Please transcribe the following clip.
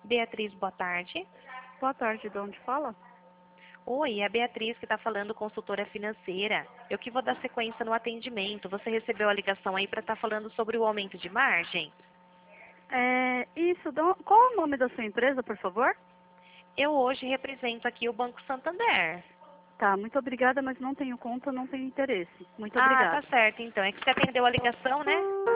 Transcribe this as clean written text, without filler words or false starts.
Beatriz, boa tarde. Boa tarde, de onde fala? Oi, é a Beatriz que está falando, consultora financeira. Eu que vou dar sequência no atendimento. Você recebeu a ligação aí para estar falando sobre o aumento de margem? Qual é o nome da sua empresa, por favor? Eu hoje represento aqui o Banco Santander. Tá, muito obrigada, mas não tenho conta, não tenho interesse. Muito Ah, tá obrigada. certo então. É que você atendeu a ligação, né?